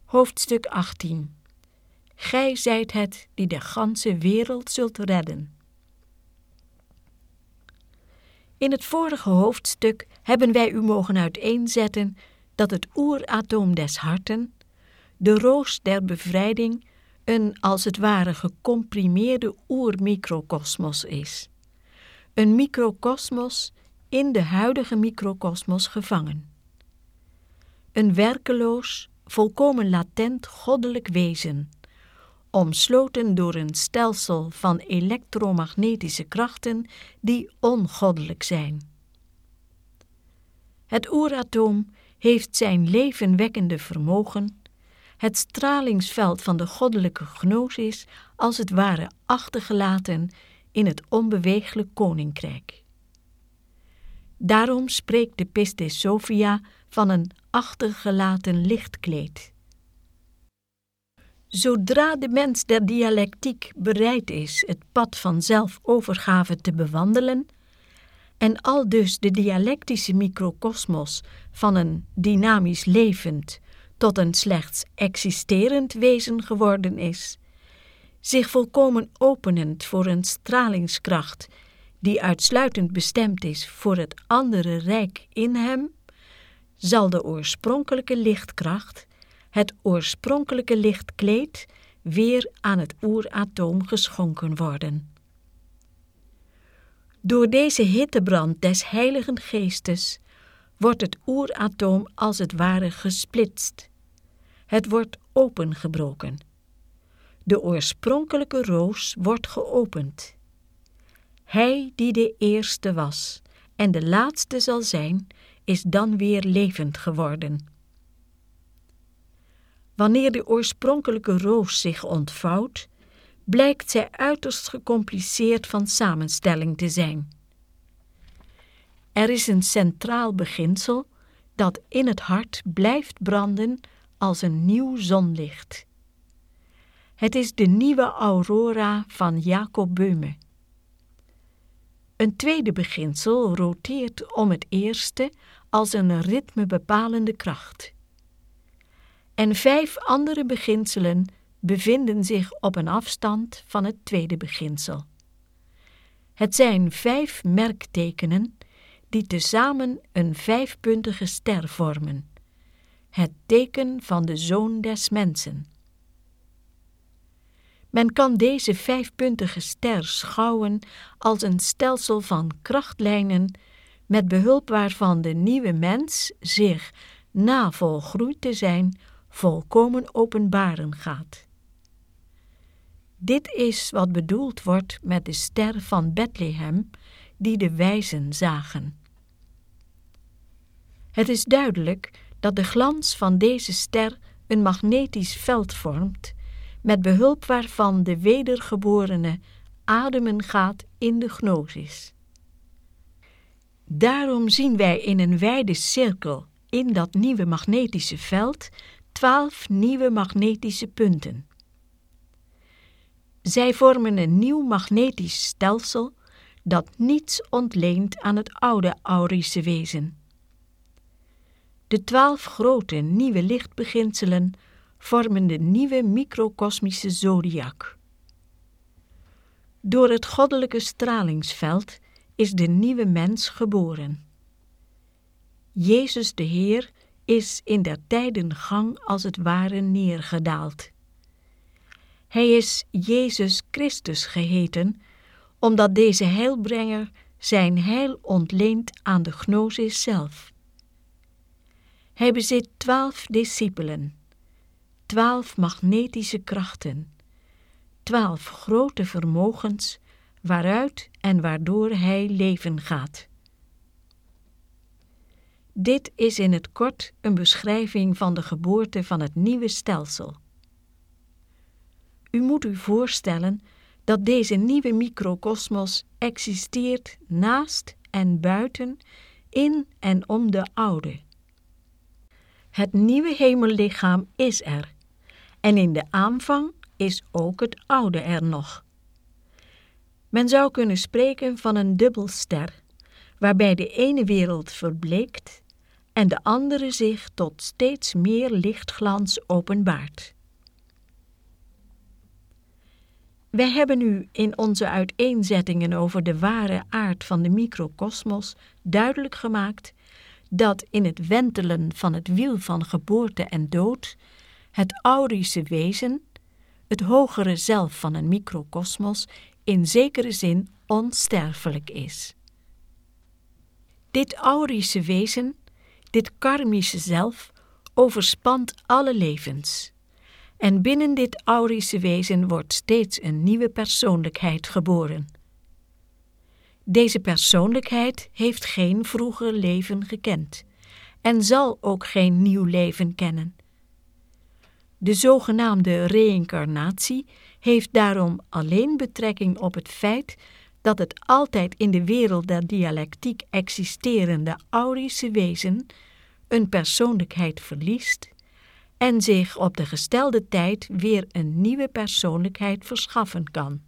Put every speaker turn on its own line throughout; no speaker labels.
Hoofdstuk 18. Gij zijt het die de ganse wereld zult redden. In het vorige hoofdstuk hebben wij u mogen uiteenzetten dat het oeratoom des harten, de roos der bevrijding, een als het ware gecomprimeerde oermicrokosmos is. Een microkosmos in de huidige microkosmos gevangen. Een werkeloos, volkomen latent goddelijk wezen, omsloten door een stelsel van elektromagnetische krachten die ongoddelijk zijn. Het oeratoom heeft zijn levenwekkende vermogen, het stralingsveld van de goddelijke gnosis als het ware achtergelaten in het onbeweeglijk koninkrijk. Daarom spreekt de Pistis Sophia van een achtergelaten lichtkleed. Zodra de mens der dialectiek bereid is het pad van zelfovergave te bewandelen en aldus de dialectische microkosmos van een dynamisch levend tot een slechts existerend wezen geworden is, zich volkomen openend voor een stralingskracht die uitsluitend bestemd is voor het andere rijk in hem, zal de oorspronkelijke lichtkracht, het oorspronkelijke lichtkleed, weer aan het oeratoom geschonken worden. Door deze hittebrand des Heiligen Geestes wordt het oeratoom als het ware gesplitst. Het wordt opengebroken. De oorspronkelijke roos wordt geopend. Hij die de eerste was en de laatste zal zijn, is dan weer levend geworden. Wanneer de oorspronkelijke roos zich ontvouwt, blijkt zij uiterst gecompliceerd van samenstelling te zijn. Er is een centraal beginsel dat in het hart blijft branden als een nieuw zonlicht. Het is de nieuwe aurora van Jacob Böhme. Een tweede beginsel roteert om het eerste als een ritmebepalende kracht. En 5 andere beginselen bevinden zich op een afstand van het tweede beginsel. Het zijn 5 merktekenen die tezamen een 5-puntige ster vormen, het teken van de Zoon des Mensen. Men kan deze 5-puntige ster schouwen als een stelsel van krachtlijnen, met behulp waarvan de nieuwe mens zich, na volgroeid te zijn, volkomen openbaren gaat. Dit is wat bedoeld wordt met de ster van Bethlehem, die de wijzen zagen. Het is duidelijk dat de glans van deze ster een magnetisch veld vormt, met behulp waarvan de wedergeborene ademen gaat in de gnosis. Daarom zien wij in een wijde cirkel in dat nieuwe magnetische veld 12 nieuwe magnetische punten. Zij vormen een nieuw magnetisch stelsel dat niets ontleent aan het oude aurische wezen. De 12 grote nieuwe lichtbeginselen vormen de nieuwe microkosmische zodiac. Door het goddelijke stralingsveld is de nieuwe mens geboren. Jezus de Heer is in der tijden gang als het ware neergedaald. Hij is Jezus Christus geheten, omdat deze heilbrenger zijn heil ontleent aan de gnosis zelf. Hij bezit 12 discipelen, 12 magnetische krachten, 12 grote vermogens, waaruit en waardoor hij leven gaat. Dit is in het kort een beschrijving van de geboorte van het nieuwe stelsel. U moet u voorstellen dat deze nieuwe microkosmos existeert naast en buiten, in en om de oude. Het nieuwe hemellichaam is er, en in de aanvang is ook het oude er nog. Men zou kunnen spreken van een dubbelster, waarbij de ene wereld verbleekt en de andere zich tot steeds meer lichtglans openbaart. Wij hebben u in onze uiteenzettingen over de ware aard van de microkosmos duidelijk gemaakt dat in het wentelen van het wiel van geboorte en dood het aurische wezen, het hogere zelf van een microkosmos, in zekere zin onsterfelijk is. Dit aurische wezen, dit karmische zelf, overspant alle levens. En binnen dit aurische wezen wordt steeds een nieuwe persoonlijkheid geboren. Deze persoonlijkheid heeft geen vroeger leven gekend en zal ook geen nieuw leven kennen. De zogenaamde reïncarnatie heeft daarom alleen betrekking op het feit dat het altijd in de wereld der dialectiek existerende aurische wezen een persoonlijkheid verliest en zich op de gestelde tijd weer een nieuwe persoonlijkheid verschaffen kan.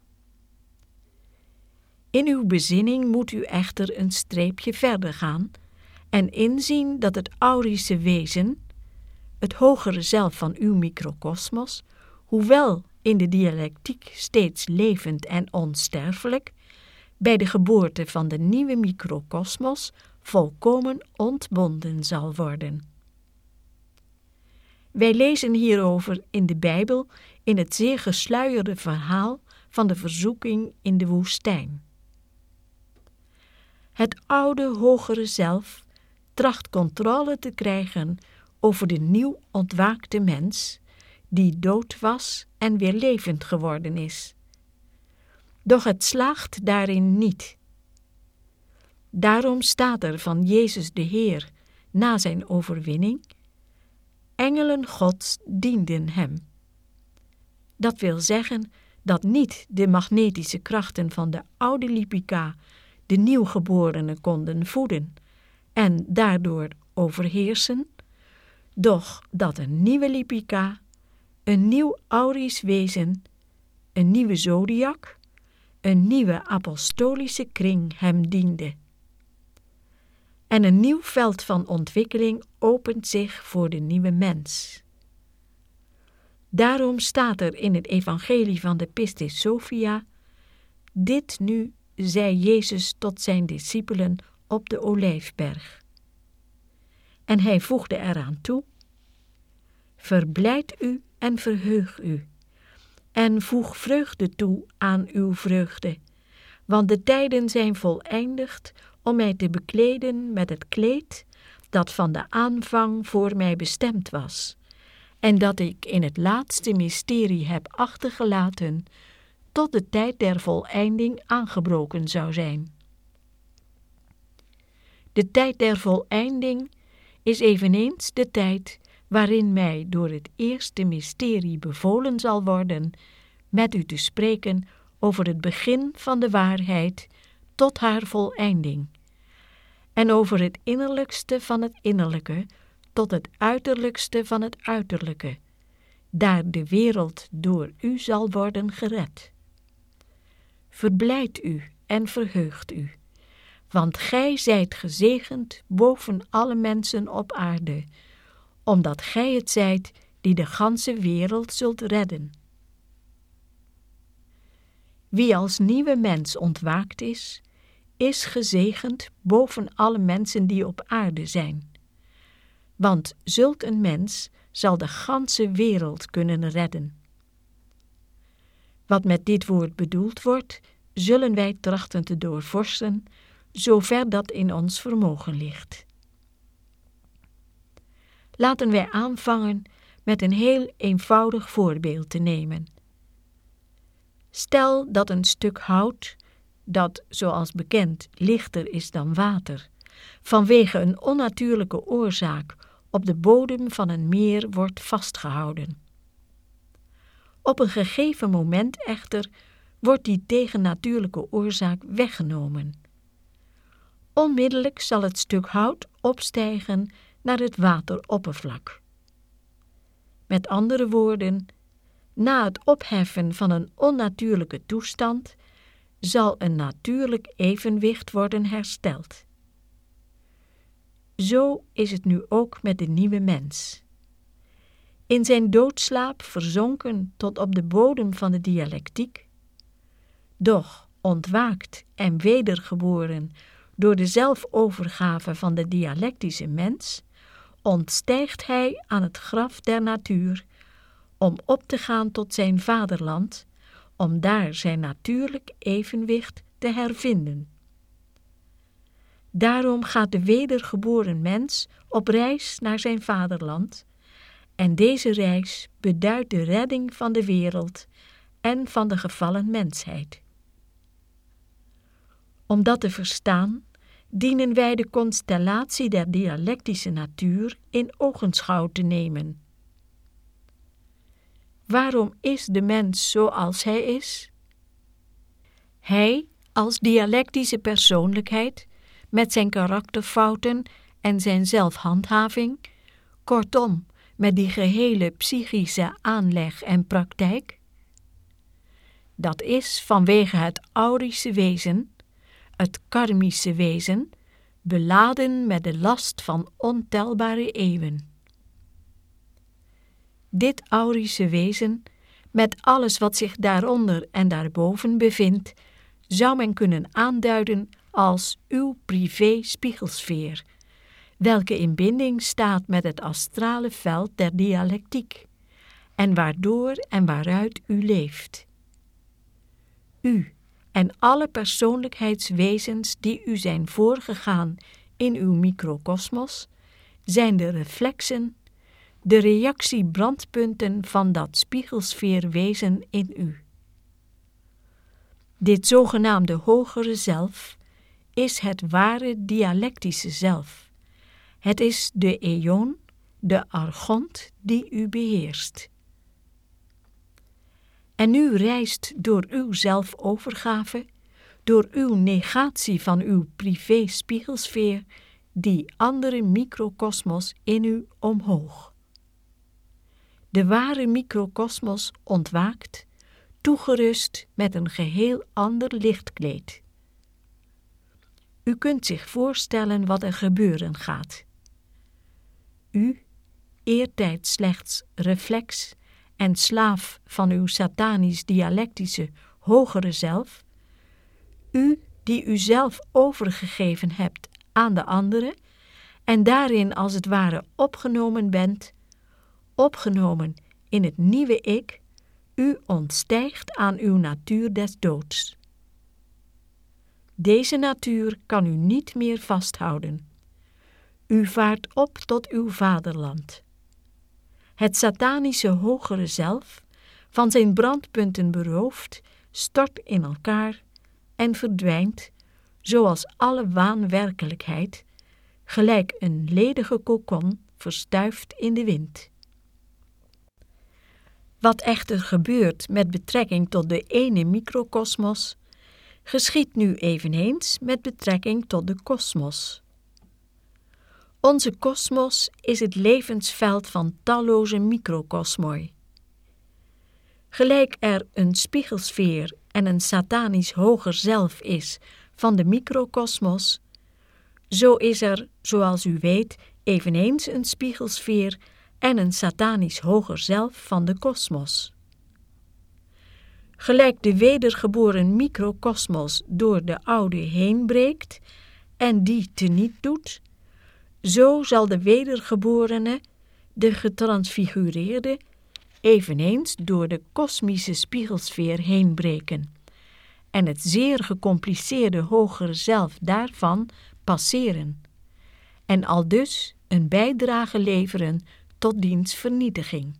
In uw bezinning moet u echter een streepje verder gaan en inzien dat het aurische wezen, het hogere zelf van uw microkosmos, hoewel in de dialectiek steeds levend en onsterfelijk, bij de geboorte van de nieuwe microkosmos volkomen ontbonden zal worden. Wij lezen hierover in de Bijbel in het zeer gesluierde verhaal van de verzoeking in de woestijn. Het oude hogere zelf tracht controle te krijgen over de nieuw ontwaakte mens, die dood was en weer levend geworden is. Doch het slaagt daarin niet. Daarom staat er van Jezus de Heer na zijn overwinning: engelen Gods dienden hem. Dat wil zeggen dat niet de magnetische krachten van de oude Lipica de nieuwgeborene konden voeden en daardoor overheersen, doch dat een nieuwe Lipica, een nieuw aurisch wezen, een nieuwe zodiac, een nieuwe apostolische kring hem diende. En een nieuw veld van ontwikkeling opent zich voor de nieuwe mens. Daarom staat er in het evangelie van de Pistis Sophia: dit nu zei Jezus tot zijn discipelen op de Olijfberg. En hij voegde eraan toe: verblijd u en verheug u, en voeg vreugde toe aan uw vreugde, want de tijden zijn voleindigd om mij te bekleden met het kleed dat van de aanvang voor mij bestemd was, en dat ik in het laatste mysterie heb achtergelaten, tot de tijd der voleinding aangebroken zou zijn. De tijd der voleinding is eveneens de tijd waarin mij door het eerste mysterie bevolen zal worden met u te spreken over het begin van de waarheid tot haar voleinding, en over het innerlijkste van het innerlijke tot het uiterlijkste van het uiterlijke, daar de wereld door u zal worden gered. Verblijd u en verheugt u, want gij zijt gezegend boven alle mensen op aarde, omdat gij het zijt die de ganse wereld zult redden. Wie als nieuwe mens ontwaakt is gezegend boven alle mensen die op aarde zijn. Want zulk een mens zal de ganse wereld kunnen redden. Wat met dit woord bedoeld wordt, zullen wij trachten te doorvorsen, zover dat in ons vermogen ligt. Laten wij aanvangen met een heel eenvoudig voorbeeld te nemen. Stel dat een stuk hout, dat, zoals bekend, lichter is dan water, vanwege een onnatuurlijke oorzaak op de bodem van een meer wordt vastgehouden. Op een gegeven moment echter wordt die tegennatuurlijke oorzaak weggenomen. Onmiddellijk zal het stuk hout opstijgen naar het wateroppervlak. Met andere woorden, na het opheffen van een onnatuurlijke toestand zal een natuurlijk evenwicht worden hersteld. Zo is het nu ook met de nieuwe mens. In zijn doodslaap verzonken tot op de bodem van de dialectiek, doch ontwaakt en wedergeboren door de zelfovergave van de dialectische mens, ontstijgt hij aan het graf der natuur om op te gaan tot zijn vaderland, om daar zijn natuurlijk evenwicht te hervinden. Daarom gaat de wedergeboren mens op reis naar zijn vaderland, en deze reis beduidt de redding van de wereld en van de gevallen mensheid. Om dat te verstaan, dienen wij de constellatie der dialectische natuur in ogenschouw te nemen. Waarom is de mens zoals hij is? Hij, als dialectische persoonlijkheid, met zijn karakterfouten en zijn zelfhandhaving, kortom, met die gehele psychische aanleg en praktijk? Dat is vanwege het aurische wezen, het karmische wezen, beladen met de last van ontelbare eeuwen. Dit aurische wezen, met alles wat zich daaronder en daarboven bevindt, zou men kunnen aanduiden als uw privé-spiegelsfeer, welke in binding staat met het astrale veld der dialectiek, en waardoor en waaruit u leeft. U en alle persoonlijkheidswezens die u zijn voorgegaan in uw microkosmos, zijn de reflexen, de reactiebrandpunten van dat spiegelsfeerwezen in u. Dit zogenaamde hogere zelf is het ware dialectische zelf. Het is de eon, de archont die u beheerst. En u reist door uw zelfovergave, door uw negatie van uw privé-spiegelsfeer, die andere microkosmos in u omhoog. De ware microkosmos ontwaakt, toegerust met een geheel ander lichtkleed. U kunt zich voorstellen wat er gebeuren gaat. U, eertijds slechts reflex en slaaf van uw satanisch-dialectische hogere zelf, u die uzelf overgegeven hebt aan de anderen en daarin als het ware opgenomen bent, opgenomen in het nieuwe ik, u ontstijgt aan uw natuur des doods. Deze natuur kan u niet meer vasthouden. U vaart op tot uw vaderland. Het satanische hogere zelf, van zijn brandpunten beroofd, stort in elkaar en verdwijnt, zoals alle waanwerkelijkheid, gelijk een ledige kokon verstuift in de wind. Wat echter gebeurt met betrekking tot de ene microkosmos, geschiedt nu eveneens met betrekking tot de kosmos. Onze kosmos is het levensveld van talloze microkosmoi. Gelijk er een spiegelsfeer en een satanisch hoger zelf is van de microkosmos, zo is er, zoals u weet, eveneens een spiegelsfeer en een satanisch hoger zelf van de kosmos. Gelijk de wedergeboren microkosmos door de oude heen breekt en die teniet doet, zo zal de wedergeborene, de getransfigureerde, eveneens door de kosmische spiegelsfeer heen breken en het zeer gecompliceerde hogere zelf daarvan passeren en aldus een bijdrage leveren tot diens vernietiging.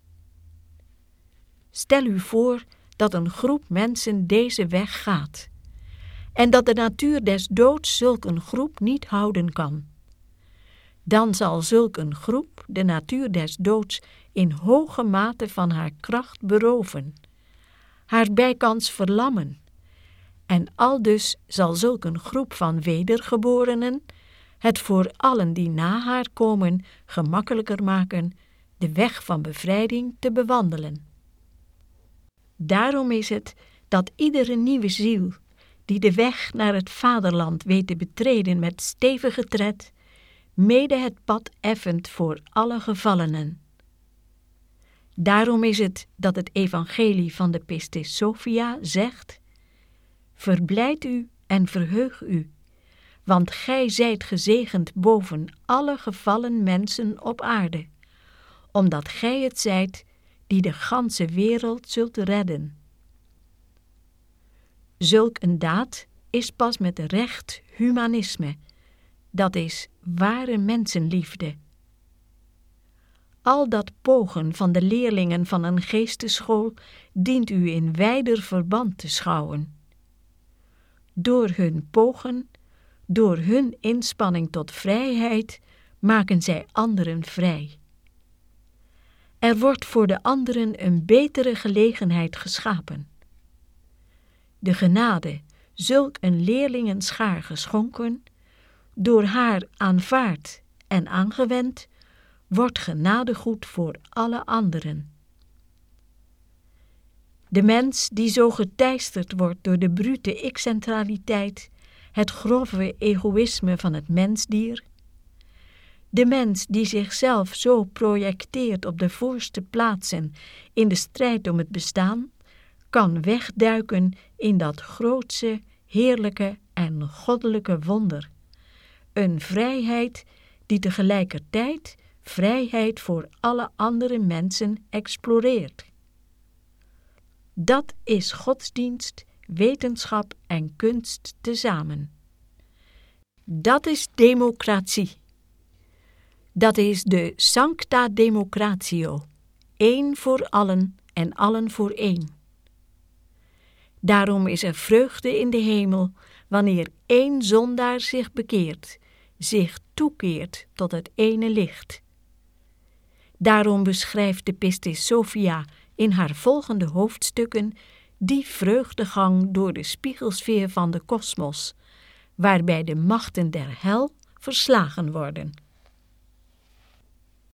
Stel u voor dat een groep mensen deze weg gaat en dat de natuur des doods zulk een groep niet houden kan. Dan zal zulk een groep de natuur des doods in hoge mate van haar kracht beroven, haar bijkans verlammen, en aldus zal zulk een groep van wedergeborenen het voor allen die na haar komen gemakkelijker maken de weg van bevrijding te bewandelen. Daarom is het dat iedere nieuwe ziel die de weg naar het vaderland weet te betreden met stevige tred, mede het pad effent voor alle gevallenen. Daarom is het dat het evangelie van de Pistis Sophia zegt: verblijd u en verheug u, want gij zijt gezegend boven alle gevallen mensen op aarde, omdat gij het zijt die de ganse wereld zult redden. Zulk een daad is pas met recht humanisme, dat is ware mensenliefde. Al dat pogen van de leerlingen van een geesteschool dient u in wijder verband te schouwen. Door hun pogen, door hun inspanning tot vrijheid, maken zij anderen vrij. Er wordt voor de anderen een betere gelegenheid geschapen. De genade, zulk een leerlingenschaar geschonken, door haar aanvaard en aangewend, wordt genadegoed voor alle anderen. De mens die zo geteisterd wordt door de brute ik-centraliteit, het grove egoïsme van het mensdier, de mens die zichzelf zo projecteert op de voorste plaatsen in de strijd om het bestaan, kan wegduiken in dat grootse, heerlijke en goddelijke wonder. Een vrijheid die tegelijkertijd vrijheid voor alle andere mensen exploreert. Dat is godsdienst, wetenschap en kunst tezamen. Dat is democratie. Dat is de sancta democratio, één voor allen en allen voor één. Daarom is er vreugde in de hemel wanneer één zondaar zich bekeert, zich toekeert tot het ene licht. Daarom beschrijft de Pistis Sophia in haar volgende hoofdstukken die vreugdegang door de spiegelsfeer van de kosmos, waarbij de machten der hel verslagen worden.